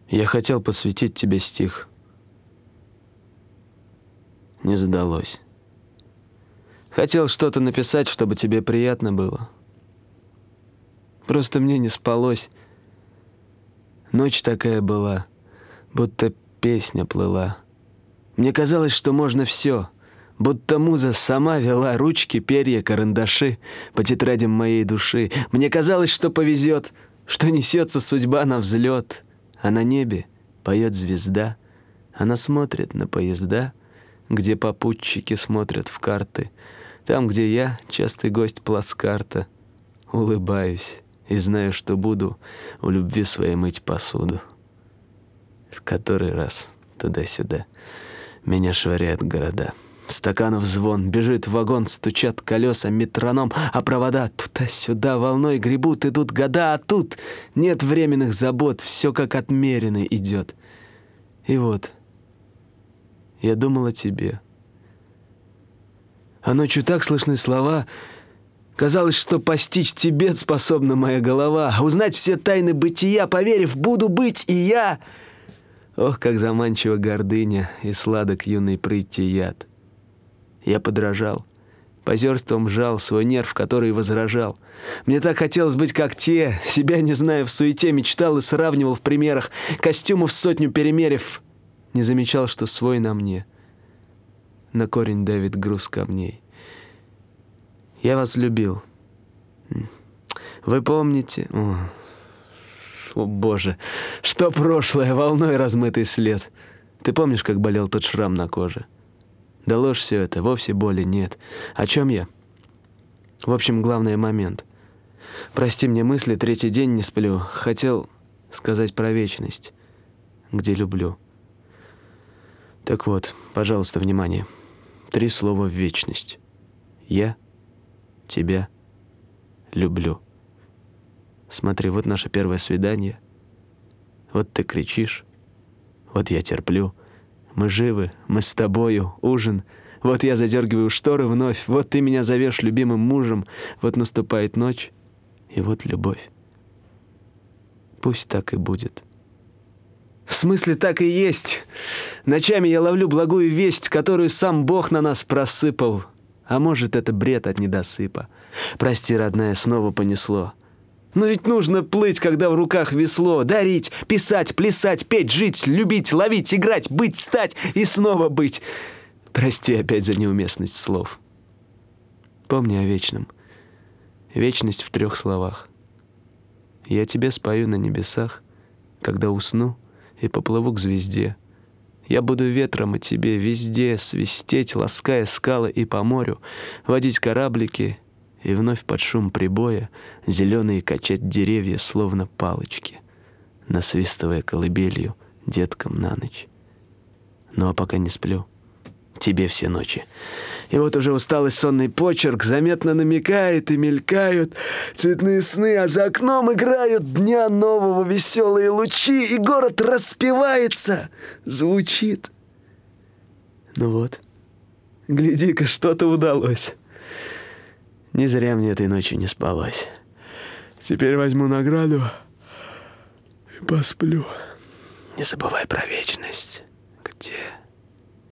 Я хотел посвятить тебе стих. Не сдалось. Хотел что-то написать, чтобы тебе приятно было. Просто мне не спалось. Ночь такая была, будто песня плыла. Мне казалось, что можно все, будто муза сама вела ручки, перья, карандаши по тетрадям моей души. Мне казалось, что повезет, что несется судьба на взлет, а на небе поет звезда. Она смотрит на поезда, где попутчики смотрят в карты. Там, где я, частый гость плацкарта, улыбаюсь и знаю, что буду у любви своей мыть посуду. В который раз туда-сюда меня швыряют города. Стаканов звон, бежит вагон, стучат колеса, метроном, а провода туда-сюда волной гребут, идут года, а тут нет временных забот, все как отмеренно идет. И вот, я думал о тебе. А ночью так слышны слова. Казалось, что постичь Тибет способна моя голова, узнать все тайны бытия, поверив, буду быть и я. Ох, как заманчива гордыня и сладок юной прыти яд. Я подражал, позерством жал свой нерв, который возражал. Мне так хотелось быть, как те, себя не зная в суете, мечтал и сравнивал в примерах, костюмов сотню перемерив. Не замечал, что свой на мне. На корень давит груз камней. Я вас любил. Вы помните? О, Боже, что прошлое, волной размытый след. Ты помнишь, как болел тот шрам на коже? Да ложь все это, вовсе боли нет. О чем я? В общем, главный момент. Прости мне мысли, третий день не сплю. Хотел сказать про вечность, где люблю. Так вот, пожалуйста, внимание. 3 слова в вечность. Я тебя люблю. Смотри, вот наше первое свидание. Вот ты кричишь. Вот я терплю. Мы живы, мы с тобою, ужин. Вот я задергиваю шторы вновь. Вот ты меня зовешь любимым мужем. Вот наступает ночь, и вот любовь. Пусть так и будет. В смысле, так и есть. Ночами я ловлю благую весть, которую сам Бог на нас просыпал. А может, это бред от недосыпа. Прости, родная, снова понесло. Но ведь нужно плыть, когда в руках весло. Дарить, писать, плясать, петь, жить, любить, ловить, играть, быть, стать и снова быть. Прости опять за неуместность слов. Помни о вечном. Вечность в 3 словах. Я тебе спою на небесах, когда усну и поплыву к звезде. Я буду ветром о тебе везде свистеть, лаская скалы и по морю, водить кораблики и вновь под шум прибоя зеленые качать деревья, словно палочки, насвистывая колыбелью деткам на ночь. Ну а пока не сплю, тебе все ночи. И вот уже усталый сонный почерк заметно намекает и мелькают цветные сны, а за окном играют дня нового веселые лучи, и город распевается, звучит. Ну вот, гляди-ка, что-то удалось. Не зря мне этой ночью не спалось. Теперь возьму награду и посплю. Не забывай про вечность, где...